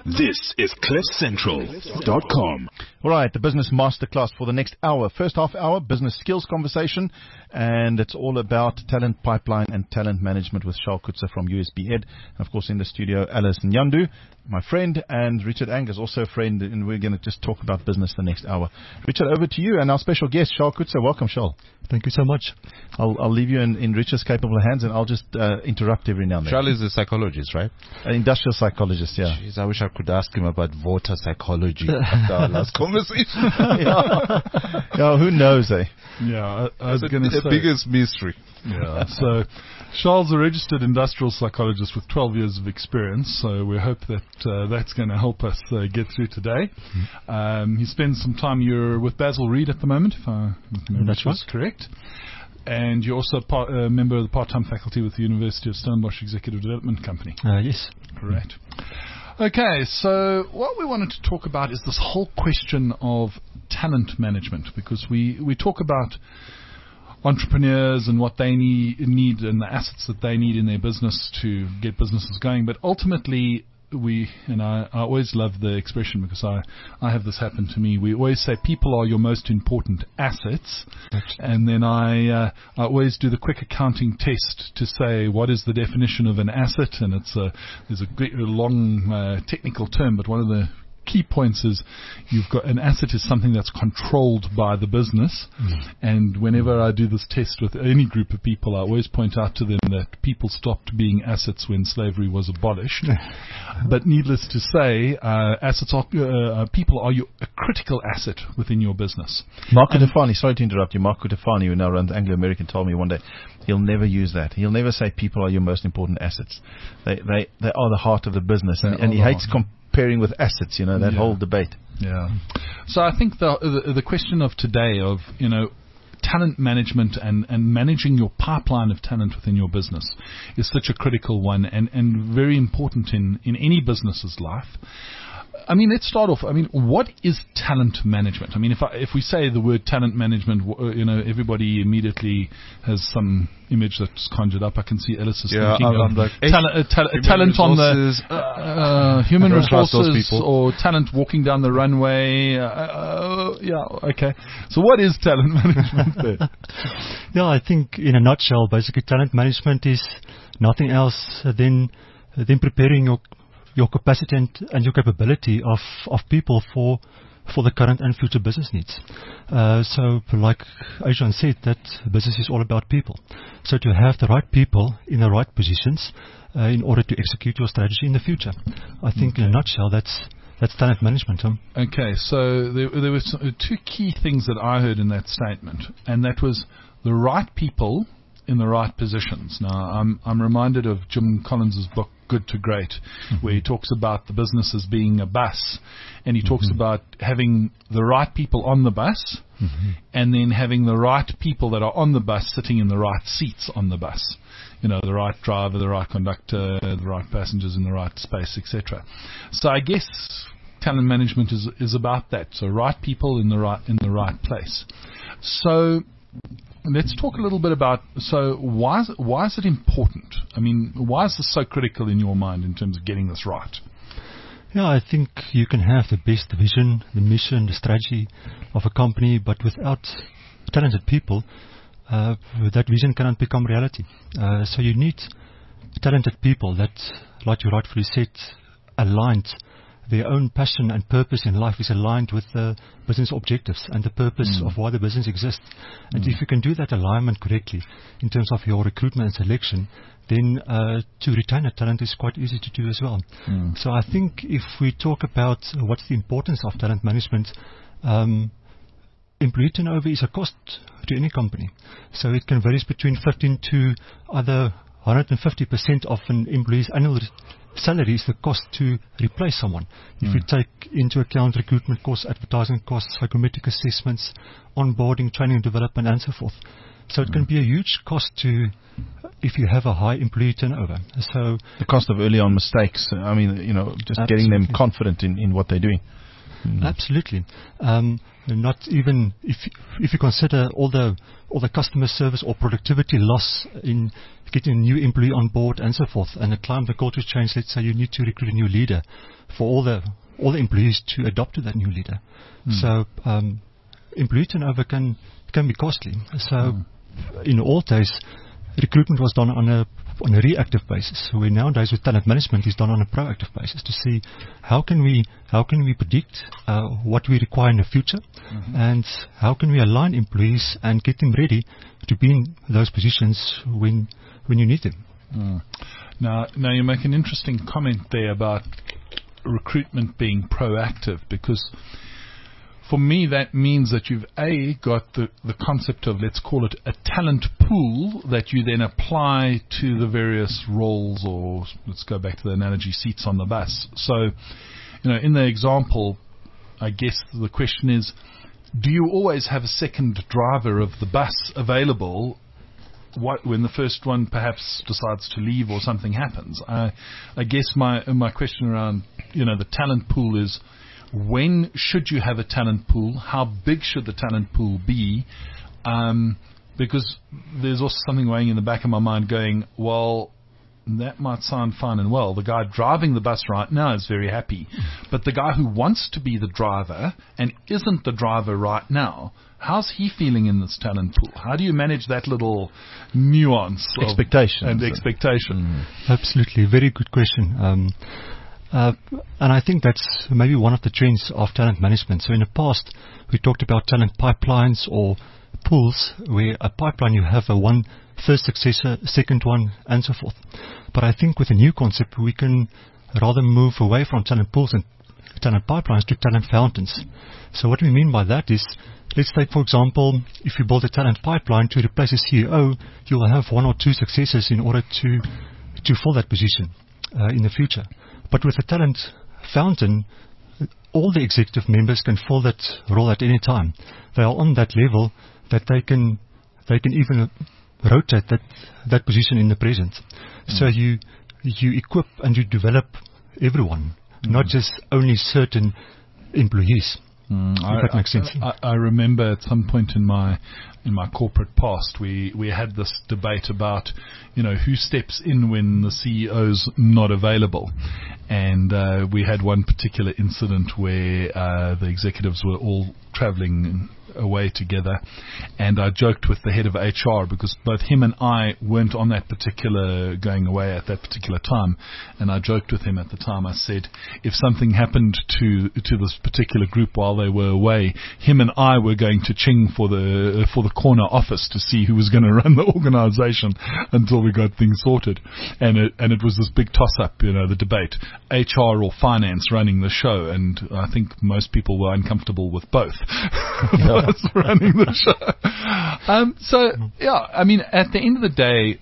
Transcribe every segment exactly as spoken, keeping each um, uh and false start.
This is cliff central dot com. All right, the business masterclass for the next hour. First half hour, business skills conversation, and it's all about talent pipeline and talent management with Charles Coetzee from U S B Ed. And of course, in the studio, Alice Nyandu, my friend, and Richard Angus, also a friend, and we're going to just talk about business the next hour. Richard, over to you, and our special guest, Charles Coetzee. Welcome, Charles. Thank you so much. I'll, I'll leave you in, in Richard's capable hands, and I'll just uh, interrupt every now and then. Charles is a psychologist, right? An industrial psychologist, yeah. Jeez, I wish I could ask him about voter psychology after our last conversation. yeah. yeah, who knows, eh? Yeah, I, I was That's going to say the biggest mystery. Yeah, so Charles is a registered industrial psychologist with twelve years of experience, so we hope that uh, that's going to help us uh, get through today. Mm-hmm. Um, he spends some time, you're with Basil Reid at the moment, if I remember that's right. correct. And you're also a part, uh, member of the part-time faculty with the University of Stellenbosch Executive Development Company. Uh, yes. Correct. Okay, so what we wanted to talk about is this whole question of talent management, because we, we talk about entrepreneurs and what they need, need and the assets that they need in their business to get businesses going. But ultimately, we, and I, I always love the expression because I, I have this happen to me. We always say people are your most important assets. And then I, uh, I always do the quick accounting test to say what is the definition of an asset. And it's a, there's a, great, a long uh, technical term, but one of the key points is you've got an asset is something that's controlled by the business. Mm. And whenever I do this test with any group of people, I always point out to them that people stopped being assets when slavery was abolished. But needless to say, uh, assets are, uh, people are your, a critical asset within your business. Marco Defani, sorry to interrupt you, Marco Defani, who now runs Anglo American, told me one day he'll never use that. He'll never say people are your most important assets. They they, they are the heart of the business, and, and he hates comp- Pairing with assets, you know, that yeah. whole debate. Yeah. So I think the, the the question of today of, you know, talent management and, and managing your pipeline of talent within your business is such a critical one and, and very important in, in any business's life. I mean, let's start off. I mean, what is talent management? I mean, if I, if we say the word talent management, you know, everybody immediately has some image that's conjured up. I can see Ellis is yeah, thinking I'm of like, talent, uh, ta- talent on the uh, uh, human resources or talent walking down the runway. Uh, uh, yeah, okay. So what is talent management there? Yeah, I think in a nutshell, basically talent management is nothing else than than preparing your your capacity and, and your capability of, of people for for the current and future business needs. Uh, so, like Adrian said, that business is all about people. So to have the right people in the right positions uh, in order to execute your strategy in the future. I think okay. in a nutshell, that's that's talent management. Huh? Okay, so there, there were two key things that I heard in that statement, and that was the right people in the right positions. Now, I'm I'm reminded of Jim Collins' book, Good to Great, mm-hmm. where he talks about the business as being a bus, and he mm-hmm. talks about having the right people on the bus, mm-hmm. and then having the right people that are on the bus sitting in the right seats on the bus. You know, the right driver, the right conductor, the right passengers in the right space, et cetera. So I guess talent management is is about that. So right people in the right in the right place. So let's talk a little bit about, so why is, it, why is it important? I mean, why is this so critical in your mind in terms of getting this right? Yeah, I think you can have the best vision, the mission, the strategy of a company, but without talented people, uh, that vision cannot become reality. Uh, so you need talented people that, like you rightfully said, aligned their own passion and purpose in life is aligned with the business objectives and the purpose mm. of why the business exists. And mm. if you can do that alignment correctly in terms of your recruitment and selection, then uh, to retain a talent is quite easy to do as well. Mm. So I think if we talk about what's the importance of talent management, um, employee turnover is a cost to any company. So it can vary between fifteen to other one hundred fifty percent of an employee's annual salary is the cost to replace someone. If mm. you take into account recruitment costs, advertising costs, psychometric assessments, onboarding, training and development, and so forth. So it mm. can be a huge cost to, if you have a high employee turnover. So the cost of early on mistakes, I mean, you know, just absolutely. Getting them confident in, in what they're doing. Mm. Absolutely. Um, not even if if you consider all the all the customer service or productivity loss in getting a new employee on board and so forth, and the climate culture change. Let's say you need to recruit a new leader for all the all the employees to adopt to that new leader. Mm. So um, employee turnover can can be costly. So mm. in old days, recruitment was done on a on a reactive basis. Where nowadays with talent management is done on a proactive basis to see how can we how can we predict uh, what we require in the future, mm-hmm. and how can we align employees and get them ready to be in those positions when when you need them. Mm. Now, now you make an interesting comment there about recruitment being proactive, because for me that means that you've a got the, the concept of, let's call it a talent pool that you then apply to the various roles, or let's go back to the analogy, seats on the bus. So, you know, in the example, I guess the question is, do you always have a second driver of the bus available what, when the first one perhaps decides to leave or something happens? I, I guess my my question around, you know, the talent pool is, when should you have a talent pool? How big should the talent pool be? Um, because there's also something weighing in the back of my mind going, well, that might sound fine and well. The guy driving the bus right now is very happy. But the guy who wants to be the driver and isn't the driver right now, how's he feeling in this talent pool? How do you manage that little nuance? Expectation. And expectation. Mm. Absolutely. Very good question. Um, Uh, and I think that's maybe one of the trends of talent management. So in the past, we talked about talent pipelines or pools, where a pipeline you have a one first successor, second one, and so forth. But I think with a new concept, we can rather move away from talent pools and talent pipelines to talent fountains. So what we mean by that is, let's take, for example, if you build a talent pipeline to replace a C E O, you will have one or two successors in order to to fill that position uh, in the future. But with a talent fountain, all the executive members can fill that role at any time. They are on that level that they can they can even rotate that that position in the present. Mm. So you you equip and you develop everyone, mm. not just only certain employees. Mm, if I, that makes sense. I, I remember at some point in my in my corporate past, we, we had this debate about, you know, who steps in when the C E O's not available. And uh, we had one particular incident where uh, the executives were all traveling away together, and I joked with the head of H R, because both him and I weren't on that particular going away at that particular time, and I joked with him at the time. I said, if something happened to to this particular group while they were away, him and I were going to ching for the for the corner office to see who was going to run the organization until we got things sorted. And it and it was this big toss up, you know, the debate, H R or finance running the show, and I think most people were uncomfortable with both. Yeah. running the show. Um, so, yeah, I mean, at the end of the day,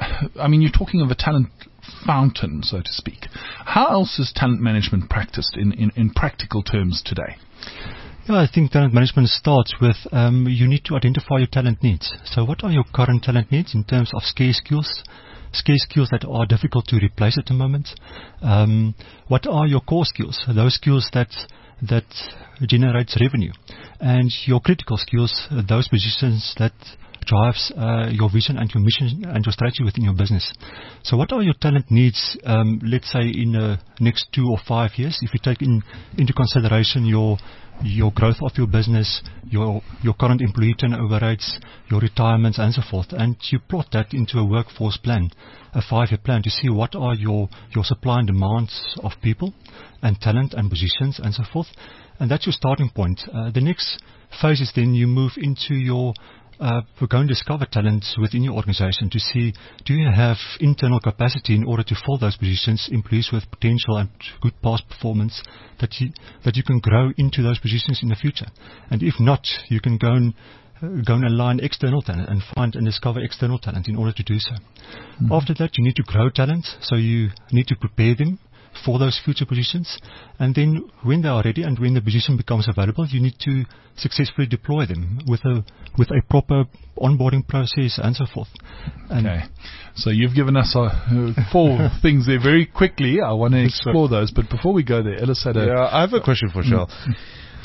I mean, you're talking of a talent fountain, so to speak. How else is talent management practiced in, in, in practical terms today? Yeah, I think talent management starts with um, you need to identify your talent needs. So what are your current talent needs in terms of scarce skills? Scarce skills that are difficult to replace at the moment. Um, what are your core skills? Those skills that that generates revenue. And your critical skills, uh, those positions that drives uh, your vision and your mission and your strategy within your business. So what are your talent needs, um, let's say in the next two or five years, if you take in, into consideration your your growth of your business, your your current employee turnover rates, your retirements and so forth, and you plot that into a workforce plan, a five-year plan, to see what are your, your supply and demands of people and talent and positions and so forth. And that's your starting point. Uh, the next phase is then you move into your Uh, we're going to discover talents within your organization to see, do you have internal capacity in order to fill those positions, employees with potential and good past performance, that you, that you can grow into those positions in the future. And if not, you can go and uh, go and align external talent and find and discover external talent in order to do so. Mm-hmm. After that, you need to grow talent, so you need to prepare them for those future positions, and then when they are ready and when the position becomes available, you need to successfully deploy them with a with a proper onboarding process and so forth. And okay, so you've given us uh, four things there very quickly. I want to explore those, but before we go there, Ellis had a yeah, I have a question for Charles.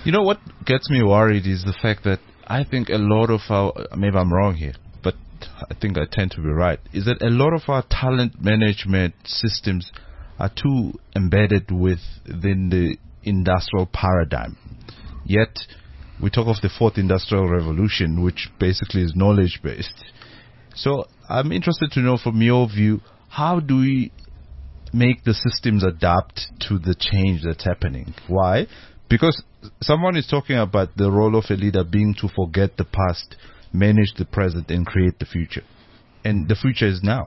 You know what gets me worried is the fact that I think a lot of our, maybe I'm wrong here, but I think I tend to be right, is that a lot of our talent management systems are too embedded within the industrial paradigm. Yet, we talk of the fourth industrial revolution, which basically is knowledge-based. So, I'm interested to know from your view, how do we make the systems adapt to the change that's happening? Why? Because someone is talking about the role of a leader being to forget the past, manage the present, and create the future. And the future is now.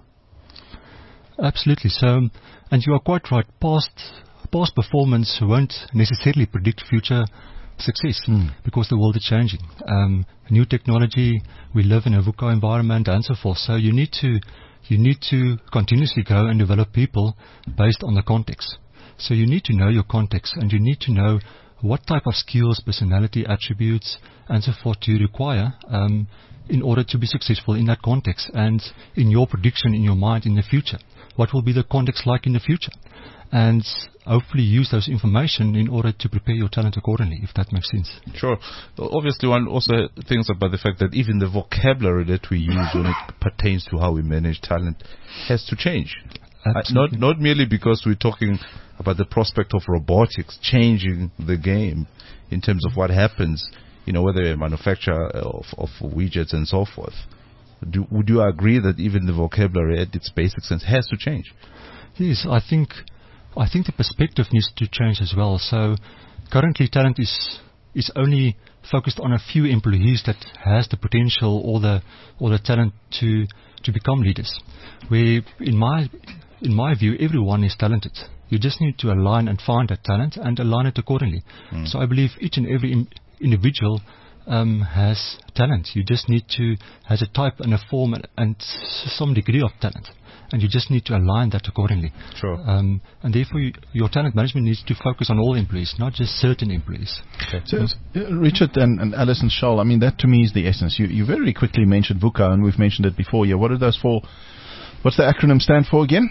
Absolutely. So, and you are quite right. Past past performance won't necessarily predict future success mm. because the world is changing. Um, new technology, we live in a VUCA environment, and so forth. So you need to you need to continuously grow and develop people based on the context. So you need to know your context, and you need to know what type of skills, personality attributes, and so forth you require um, in order to be successful in that context, and in your prediction in your mind in the future. What will be the context like in the future? And hopefully use those information in order to prepare your talent accordingly, if that makes sense. Sure. Well, obviously, one also thinks about the fact that even the vocabulary that we use when it pertains to how we manage talent has to change. Uh, not not merely because we're talking about the prospect of robotics changing the game in terms of what happens, you know, whether a manufacturer of, of widgets and so forth. Do, would you agree that even the vocabulary at its basic sense has to change? Yes, I think I think the perspective needs to change as well. So currently talent is is only focused on a few employees that has the potential or the or the talent to to become leaders. Where in my in my view everyone is talented. You just need to align and find that talent and align it accordingly. Mm. So I believe each and every in, individual um, has talent. You just need to has a type and a form and, and some degree of talent. And you just need to align that accordingly. Sure. Um, and therefore, you, your talent management needs to focus on all employees, not just certain employees. Okay. So, uh, Richard and, and Alice and Charles, I mean, that to me is the essence. You, you very quickly mentioned VUCA, and we've mentioned it before. Yeah, what are those for? What's the acronym stand for again?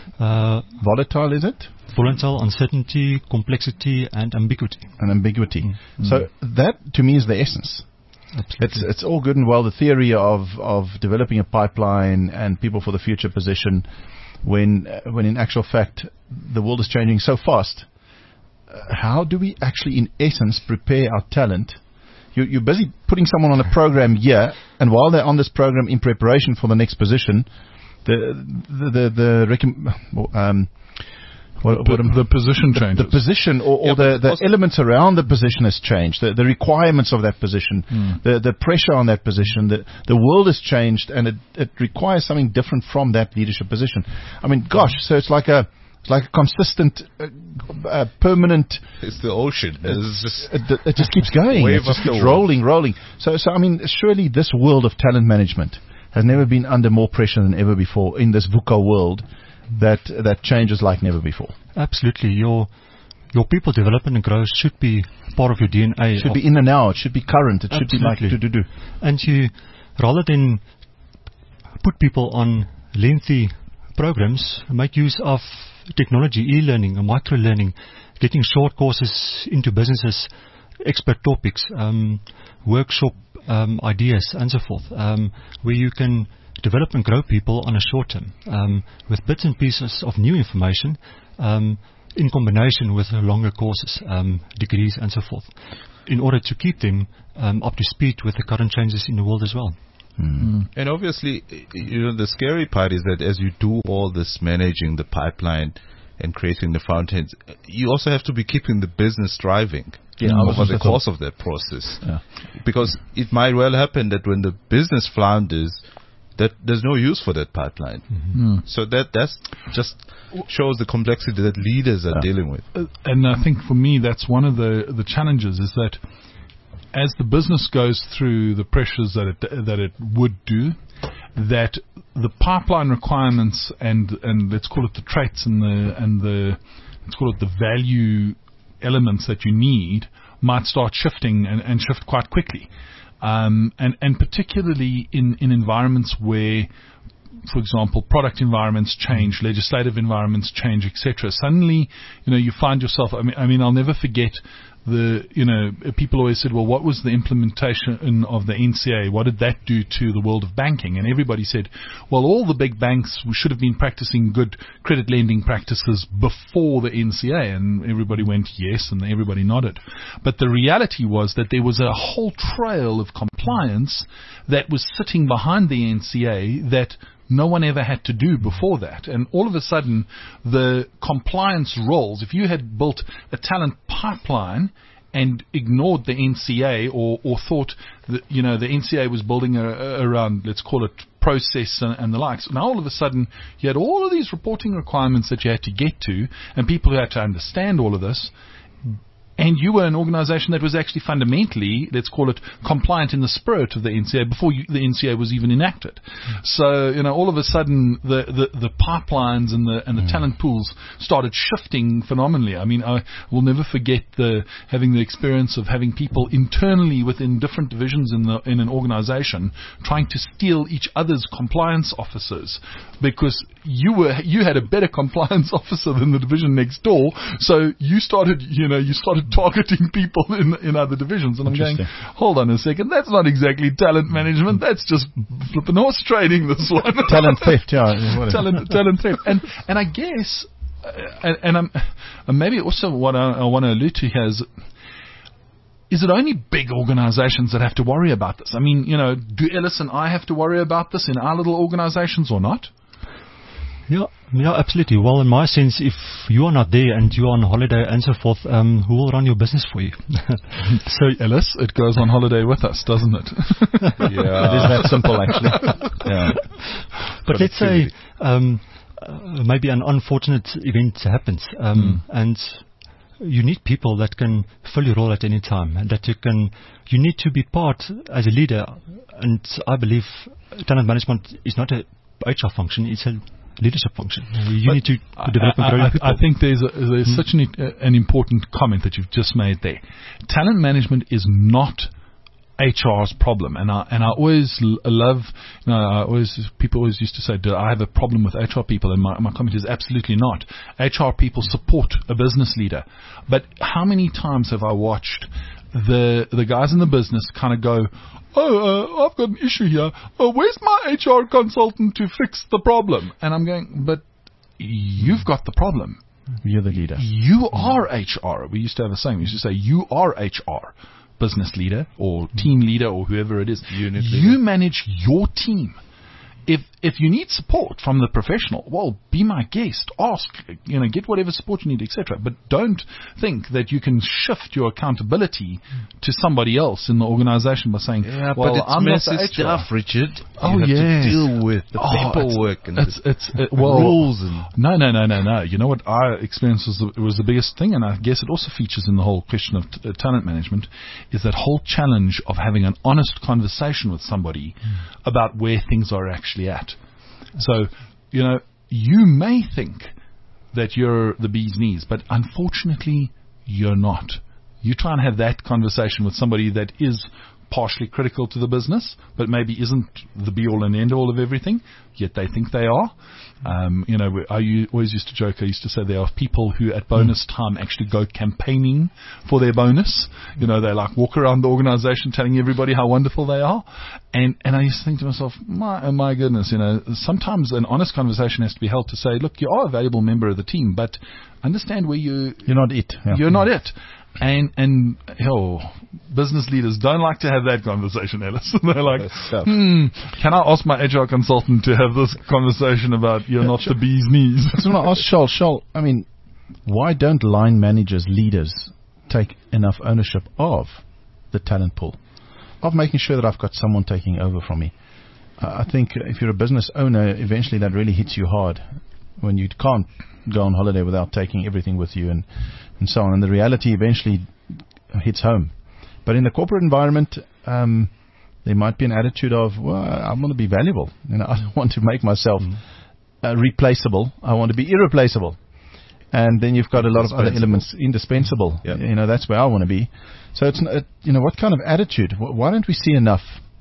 Uh, Volatile, is it? Volatile, uncertainty, complexity, and ambiguity. And ambiguity. Mm-hmm. So that, to me, is the essence. Absolutely. It's it's all good and well, the theory of, of developing a pipeline and people for the future position, when uh, when in actual fact the world is changing so fast. Uh, how do we actually, in essence, prepare our talent? You, you're busy putting someone on a program here, and while they're on this program in preparation for the next position, the the the, the recom- um, What, the, what the position changes. The, the position or, or yeah, the, the elements around the position has changed. The, the requirements of that position, mm. the, the pressure on that position, the, the world has changed, and it, it requires something different from that leadership position. I mean, gosh, so it's like a it's like a consistent, uh, uh, permanent. It's the ocean. It's just it, it just keeps going. It just keeps rolling, rolling. So, so I mean, surely this world of talent management has never been under more pressure than ever before in this VUCA world. That that changes like never before. Absolutely. Your your people development and growth should be part of your D N A. It should be in and now. It should be current. It Absolutely. should be like do do do. And you, rather than put people on lengthy programs, make use of technology, e-learning, and micro-learning, getting short courses into businesses, expert topics, um, workshop um, ideas, and so forth, um, where you can develop and grow people on a short term um, with bits and pieces of new information um, in combination with longer courses, um, degrees, and so forth, in order to keep them um, up to speed with the current changes in the world as well. Mm. And obviously, you know, the scary part is that as you do all this managing the pipeline and creating the front end, you also have to be keeping the business driving. Yeah, over the course of that process. Yeah. Because it might well happen that when the business flounders, that there's no use for that pipeline. Mm-hmm. So that that's just shows the complexity that leaders are yeah. dealing with. Uh, and I think for me that's one of the, the challenges is that as the business goes through the pressures that it that it would do, that the pipeline requirements and, and let's call it the traits and the and the let's call it the value elements that you need might start shifting and, and shift quite quickly. Um, and, and particularly in, in environments where for example, product environments change, legislative environments change, et cetera. Suddenly, you know, you find yourself. I mean, I mean, I'll never forget. The you know people always said, well, what was the implementation of the N C A? What did that do to the world of banking? And everybody said, well, all the big banks should have been practicing good credit lending practices before the N C A. And everybody went yes, and everybody nodded. But the reality was that there was a whole trail of compliance that was sitting behind the N C A that no one ever had to do before that. And all of a sudden, the compliance roles, if you had built a talent pipeline and ignored the N C A or, or thought that, you know, the N C A was building a, a, around, let's call it process and, and the likes. Now all of a sudden, you had all of these reporting requirements that you had to get to and people who had to understand all of this. And you were an organization that was actually fundamentally, let's call it, compliant in the spirit of the N C A before you, the N C A was even enacted. Mm. So, you know, all of a sudden the, the, the pipelines and the and the mm. talent pools started shifting phenomenally. I mean, I will never forget the having the experience of having people internally within different divisions in the in an organization trying to steal each other's compliance officers because you were you had a better compliance officer than the division next door. So you started, you know, you started targeting people in in other divisions, and I'm going, hold on a second, that's not exactly talent management, that's just flipping horse trading, this one. Talent theft, yeah. talent, talent theft. And and I guess, uh, and, and I'm, and maybe also what I, I want to allude to here is, is it only big organizations that have to worry about this? I mean, you know, do Ellis and I have to worry about this in our little organizations or not? Yeah, yeah, absolutely. Well, in my sense, if you are not there and you are on holiday and so forth, um, who will run your business for you? So, Ellis, it goes on holiday with us, doesn't it? Yeah, it is that simple, actually. Yeah. But let's say um, uh, maybe an unfortunate event happens, um, mm. and you need people that can fill your role at any time, and that you can. You need to be part as a leader, and I believe talent management is not a H R function; it's a leadership function. You but need to, to develop I, and grow I, people. I think there's, a, there's mm. such an, uh, an important comment that you've just made there. Talent management is not H R's problem, and I and I always l- love. You know, I always people always used to say, "Do I have a problem with H R people?" And my my comment is absolutely not. H R people support a business leader, but how many times have I watched the the guys in the business kind of go, oh, uh, I've got an issue here. Oh, where's my H R consultant to fix the problem? And I'm going, but you've got the problem. You're the leader. You are H R. We used to have a saying. We used to say, you are H R. Business leader or team leader or whoever it is. Unit you leader. manage your team. If if you need support from the professional, well, be my guest. Ask, you know, get whatever support you need, et cetera. But don't think that you can shift your accountability to somebody else in the organization by saying, yeah, well, but it's I'm messy not the H R. stuff, Richard. Oh, you have yes. to deal with the Oh, paperwork and it's, the it's, it's, it, well, rules. And no, no, no, no, no. You know what I experienced was the, was the biggest thing, and I guess it also features in the whole question of t- uh, talent management, is that whole challenge of having an honest conversation with somebody mm. about where things are actually at. So, you know, you may think that you're the bee's knees, but unfortunately, you're not. You try and have that conversation with somebody that is partially critical to the business, but maybe isn't the be-all and end-all of everything, yet they think they are. Um, you know, I always used to joke, I used to say there are people who at bonus time actually go campaigning for their bonus. You know, they like walk around the organization telling everybody how wonderful they are. And and I used to think to myself, my, oh my goodness, you know, sometimes an honest conversation has to be held to say, look, you are a valuable member of the team, but understand where you... You're not it. Yeah. You're not it. And, and, oh, business leaders don't like to have that conversation, Ellis. They're like, hmm, can I ask my H R consultant to have this conversation about you're not the bee's knees? So when I asked Charles, Charles, I mean, why don't line managers, leaders, take enough ownership of the talent pool? Of making sure that I've got someone taking over from me. Uh, I think if you're a business owner, eventually that really hits you hard when you can't go on holiday without taking everything with you and, and so on. And the reality eventually hits home. But in the corporate environment, um, there might be an attitude of, well, I want to be valuable. You know, I don't want to make myself mm. uh, replaceable. I want to be irreplaceable. And then you've got a lot of other elements, indispensable. Yep. You know, that's where I want to be. So it's, uh, you know, what kind of attitude? Why don't we see enough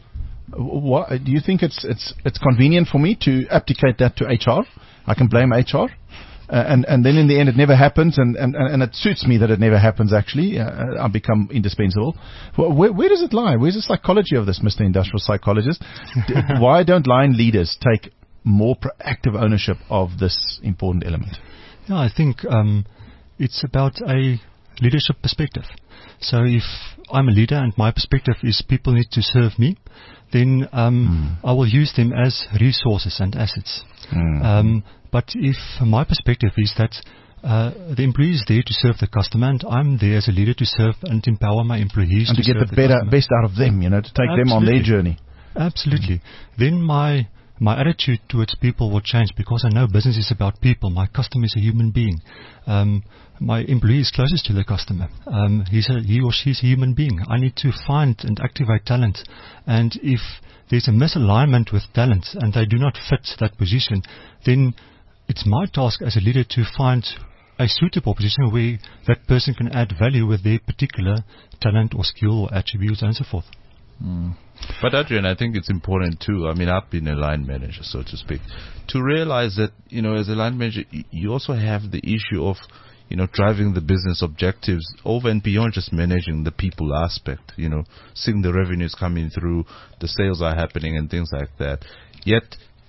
What, do you think it's it's it's convenient for me to abdicate that to H R? I can blame H R. Uh, and, and then in the end it never happens, and, and, and it suits me that it never happens actually. Uh, I become indispensable. Well, where, where does it lie? Where's the psychology of this, Mister Industrial Psychologist? D- why don't line leaders take more proactive ownership of this important element? Yeah, I think um, it's about a leadership perspective. So if I'm a leader and my perspective is people need to serve me, then um, mm. I will use them as resources and assets. Mm. Um, but if my perspective is that uh, the employee is there to serve the customer, and I'm there as a leader to serve and empower my employees and to, to get the, the better, best out of them, you know, to take Absolutely. them on their journey. Absolutely. Mm. Then my my attitude towards people will change, because I know business is about people. My customer is a human being. Um, my employee is closest to the customer. Um, he's a, he or she is a human being. I need to find and activate talent. And if there's a misalignment with talent and they do not fit that position, then it's my task as a leader to find a suitable position where that person can add value with their particular talent or skill or attributes and so forth. Mm. But Adrian, I think it's important too. I mean, I've been a line manager, so to speak, to realize that, you know, as a line manager, you also have the issue of, you know, driving the business objectives over and beyond just managing the people aspect, you know, seeing the revenues coming through, the sales are happening and things like that. Yet,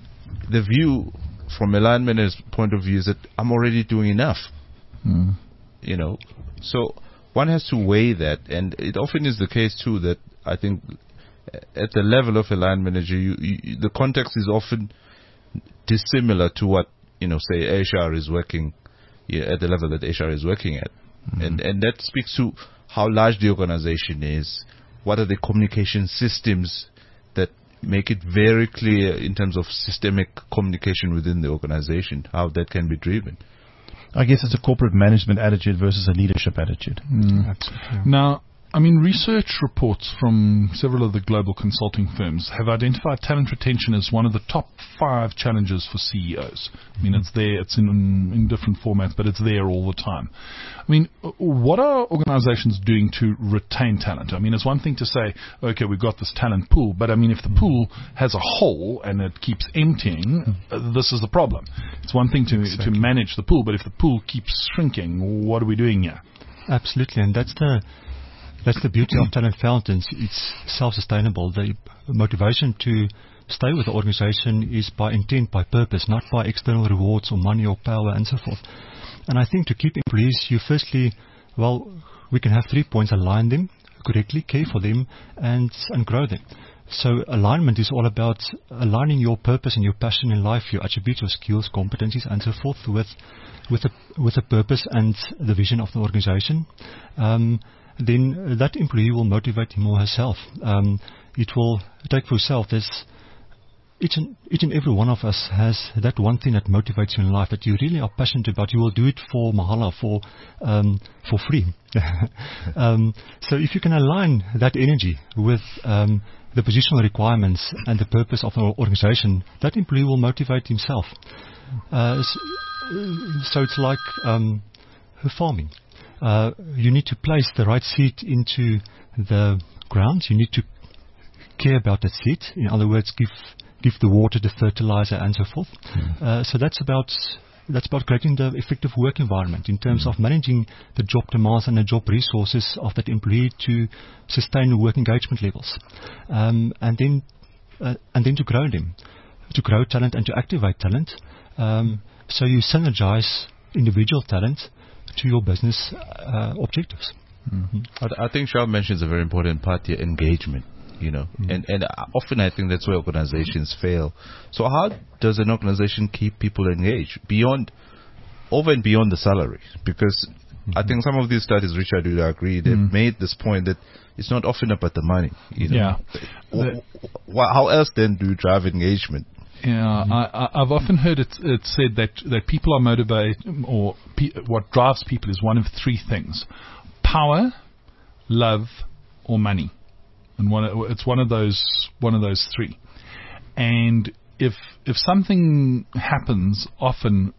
the view from a line manager's point of view is that I'm already doing enough, mm. you know. So, one has to weigh that, and it often is the case too that I think at the level of a line manager, you, you, the context is often dissimilar to what, you know, say H R is working yeah, at the level that H R is working at. Mm-hmm. And and that speaks to how large the organization is, what are the communication systems that make it very clear in terms of systemic communication within the organization, how that can be driven. I guess it's a corporate management attitude versus a leadership attitude. Mm. Absolutely. Now, I mean, research reports from several of the global consulting firms have identified talent retention as one of the top five challenges for C E Os. I mean, mm-hmm. it's there, it's in, in different formats, but it's there all the time. I mean, what are organizations doing to retain talent? I mean, it's one thing to say, okay, we've got this talent pool, but I mean, if the pool has a hole and it keeps emptying, uh, this is the problem. It's one thing to, exactly. to manage the pool, but if the pool keeps shrinking, what are we doing here? Absolutely, and that's the That's the beauty of talent fountains. It's self-sustainable. The motivation to stay with the organization is by intent, by purpose, not by external rewards or money or power and so forth. And I think to keep employees, you firstly, well, we can have three points: align them correctly, care for them, and, and grow them. So alignment is all about aligning your purpose and your passion in life, your attributes, your skills, competencies, and so forth with with a, with a purpose and the vision of the organization. Um, then that employee will motivate him or herself. Um, it will take for yourself. There's each and, each and every one of us has that one thing that motivates you in life that you really are passionate about. You will do it for mahala, for um, for free. um, so if you can align that energy with um, the positional requirements and the purpose of an organization, that employee will motivate himself. Uh, so, so it's like um, farming. Uh, you need to place the right seed into the ground. You need to care about that seed. In other words, give give the water, the fertilizer, and so forth. Mm. Uh, so that's about that's about creating the effective work environment in terms mm. of managing the job demands and the job resources of that employee to sustain the work engagement levels, um, and then uh, and then to grow them, to grow talent and to activate talent. Um, so you synergize individual talent to your business uh, objectives. Mm-hmm. I, I think Charles mentions a very important part here: engagement. You know, mm-hmm. and and often I think that's where organizations fail. So how does an organization keep people engaged beyond, over and beyond the salary? Because mm-hmm. I think some of these studies, Richard, you agree, they've mm-hmm. made this point that it's not often about the money. You know? Yeah. The, how else then do you drive engagement? Yeah, mm-hmm. I, I've often heard it, it said that, that people are motivated, or pe- what drives people is one of three things: power, love, or money. And one, it's one of those one of those three. And if if something happens, often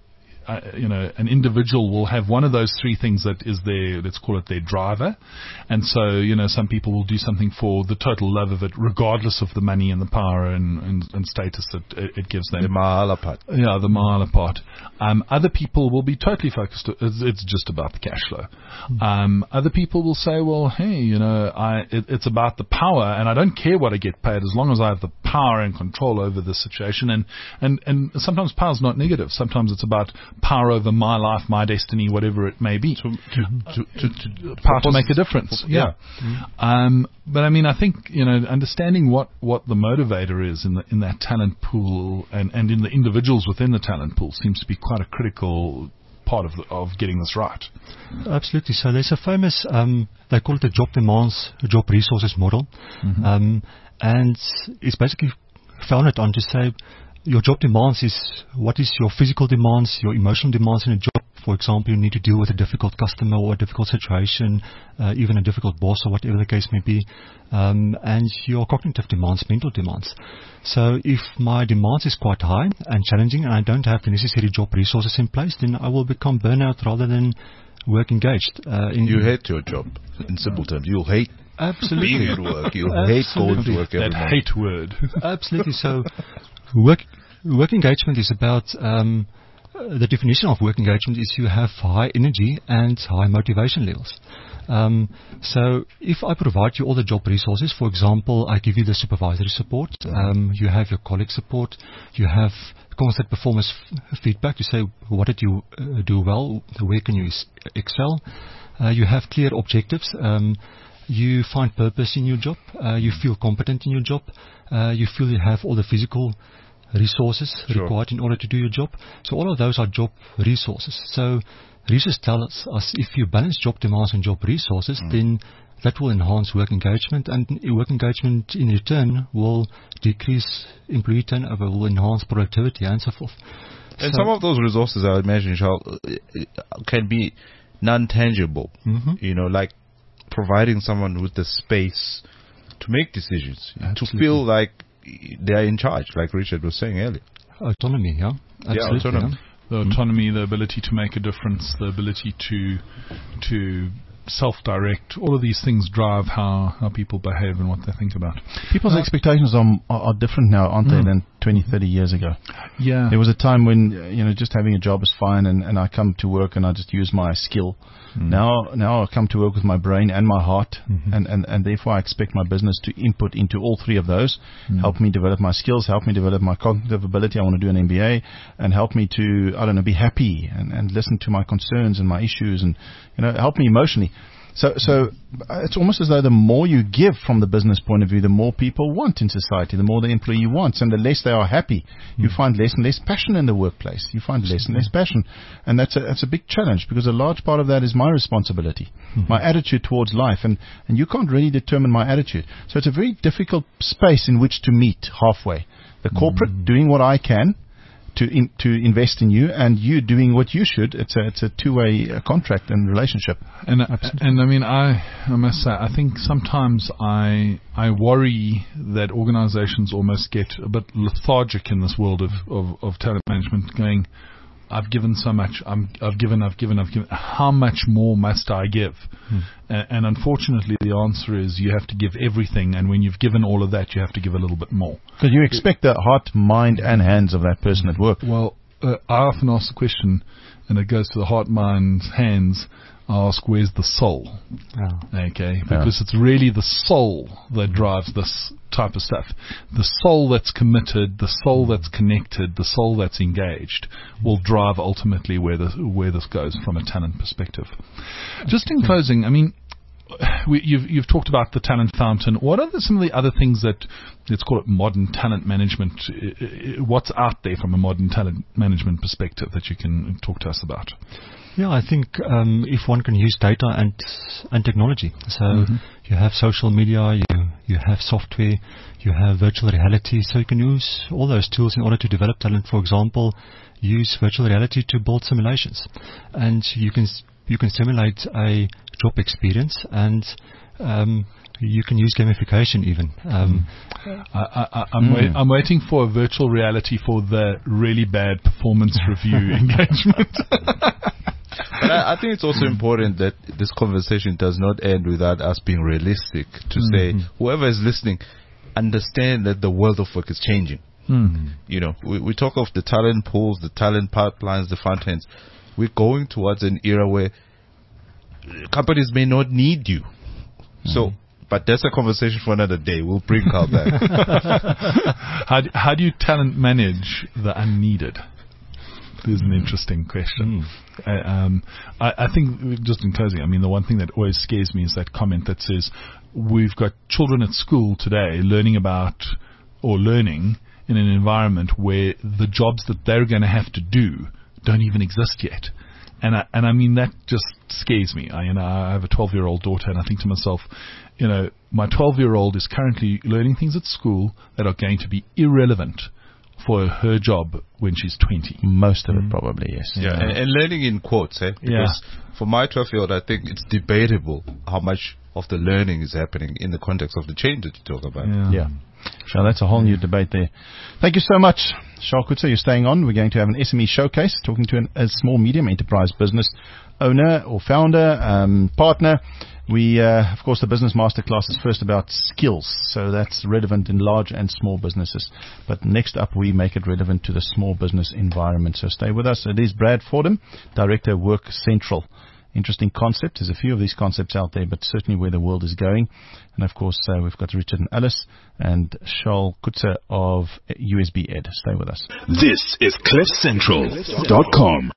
uh, you know, an individual will have one of those three things that is their, let's call it their driver. And so, you know, some people will do something for the total love of it, regardless of the money and the power and, and, and status that it, it gives them. The mahala part. Yeah, the mahala part. Um, other people will be totally focused. It's, it's just about the cash flow. Mm. Um, other people will say, well, hey, you know, I, it, it's about the power, and I don't care what I get paid as long as I have the power and control over the situation. And, and, and sometimes power is not negative. Sometimes it's about power over my life, my destiny, whatever it may be. To, to, to, to, to power to make a difference. Yeah. yeah. Mm-hmm. Um, but I mean, I think, you know, understanding what, what the motivator is in the, in that talent pool and, and in the individuals within the talent pool seems to be quite a critical part of the, of getting this right. Absolutely. So there's a famous, um, they call it the job demands, job resources model. Mm-hmm. Um, and it's basically founded on to say your job demands is what is your physical demands, your emotional demands in a job. For example, you need to deal with a difficult customer or a difficult situation, uh, even a difficult boss or whatever the case may be, um, and your cognitive demands, mental demands. So if my demands is quite high and challenging and I don't have the necessary job resources in place, then I will become burnout rather than work engaged. Uh, in you hate your job, in simple terms. You'll hate Absolutely. being at work. You'll hate going to work every that morning. hate word. Absolutely. So work, work engagement is about... Um, the definition of work engagement is you have high energy and high motivation levels. Um, so if I provide you all the job resources, for example, I give you the supervisory support, um, you have your colleague support, you have constant performance f- feedback to say what did you uh, do well, where can you s- excel, uh, you have clear objectives, um, you find purpose in your job, uh, you feel competent in your job, uh, you feel you have all the physical resources sure. required in order to do your job. So all of those are job resources. So research tells us if you balance job demands and job resources, mm. then that will enhance work engagement, and work engagement in return will decrease employee turnover, will enhance productivity and so forth. And so some of those resources, I imagine, shall, can be non-tangible, mm-hmm. you know, like providing someone with the space to make decisions, Absolutely. to feel like they are in charge, like Richard was saying earlier. Autonomy, yeah. Absolutely, yeah, autonomy. Yeah. The autonomy, the ability to make a difference, the ability to to self-direct, all of these things drive how, how people behave and what they think about. People's uh, expectations are, are, are different now, aren't mm. they, than twenty, thirty years ago? Yeah. There was a time when, you know, just having a job is fine, and, and I come to work and I just use my skill. Mm. Now now I come to work with my brain and my heart, mm-hmm. and, and, and therefore I expect my business to input into all three of those, mm. help me develop my skills, help me develop my cognitive ability. I want to do an M B A, and help me to, I don't know, be happy and, and listen to my concerns and my issues, and, you know, help me emotionally. So, so it's almost as though the more you give from the business point of view, the more people want in society, the more the employee wants, and the less they are happy. You mm. find less and less passion in the workplace. You find less and less passion, and that's a, that's a big challenge, because a large part of that is my responsibility, mm-hmm. my attitude towards life, and, and you can't really determine my attitude. So it's a very difficult space in which to meet halfway. The corporate mm. doing what I can to in, to invest in you, and you doing what you should. It's a it's a two-way uh, contract and relationship. And uh, and I mean, I I must say, I think sometimes I I worry that organizations almost get a bit lethargic in this world of of, of talent management, going, I've given so much, I'm, I've given, I've given, I've given. How much more must I give? Hmm. And, and unfortunately, the answer is you have to give everything. And when you've given all of that, you have to give a little bit more. So you expect the heart, mind, and hands of that person at work. Well, uh, I often ask the question, and it goes to the heart, mind, hands. I ask, where's the soul? Oh. Okay, because yeah. it's really the soul that drives this type of stuff. The soul that's committed, the soul that's connected, the soul that's engaged will drive ultimately where this, where this goes from a talent perspective. Just in closing, I mean, we, you've, you've talked about the talent fountain. What are the, some of the other things that, let's call it modern talent management, what's out there from a modern talent management perspective that you can talk to us about? Yeah, I think um, if one can use data and and technology. So mm-hmm. you have social media, you you have software, you have virtual reality. So you can use all those tools in order to develop talent. For example, use virtual reality to build simulations, and you can you can simulate a job experience and Um, you can use gamification even. Um, I, I, I'm, mm. wait, I'm waiting for a virtual reality for the really bad performance review engagement. But I, I think it's also important that this conversation does not end without us being realistic to mm-hmm. say, whoever is listening, understand that the world of work is changing. Mm-hmm. You know, we, we talk of the talent pools, the talent pipelines, the front ends. We're going towards an era where companies may not need you. Mm-hmm. So, but that's a conversation for another day. We'll bring Carl back. how, do, how do you talent manage the unneeded? This is an interesting question. Mm. Uh, um, I, I think, just in closing, I mean, the one thing that always scares me is that comment that says, we've got children at school today learning about, or learning in an environment where the jobs that they're going to have to do don't even exist yet. And I, and I mean, that just scares me. I, you know, I have a twelve-year-old daughter, and I think to myself, you know, my twelve-year-old is currently learning things at school that are going to be irrelevant for her job when she's twenty. Most of mm. it probably, yes. Yeah, yeah. And, and learning in quotes, eh? Because yeah. for my twelve-year-old, I think it's debatable how much of the learning is happening in the context of the change that you talk about. Yeah. yeah. So that's a whole new debate there. Thank you so much, Charles Coetzee. You're staying on. We're going to have an S M E showcase, talking to an, a small, medium enterprise business owner or founder, um, partner. We, uh, of course, the business masterclass is first about skills, so that's relevant in large and small businesses. But next up, we make it relevant to the small business environment. So stay with us. It is Brad Fordham, Director of Work Central. Interesting concept. There's a few of these concepts out there, but certainly where the world is going. And of course, uh, we've got Richard and Alice and Charles Coetzee of U S B Ed. Stay with us. This is cliff central dot com.